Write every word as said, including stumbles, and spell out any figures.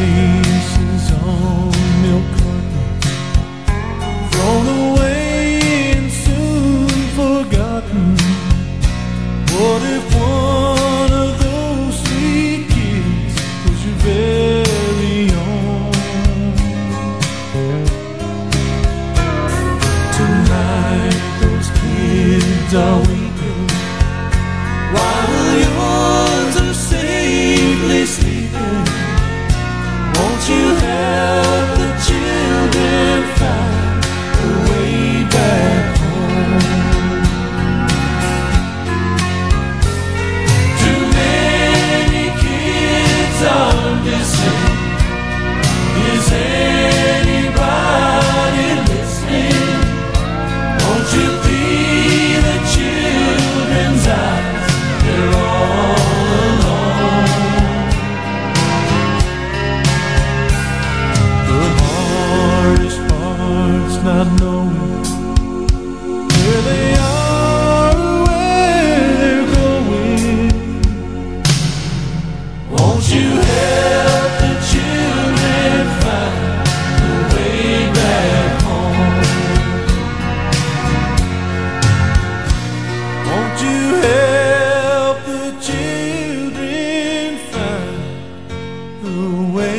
faces on milk cartons, thrown away and soon forgotten. What if one of those sweet kids was your very own? Tonight those kids are weeping while yours are safely sleeping. Won't you help the children find a way back home? Too many kids are missing. Is anybody listening? Won't you be the children's eyes? They're all alone. The hardest part's not knowing where they are or where they're going. Won't you help the children find the way back home? Won't you help the children find the way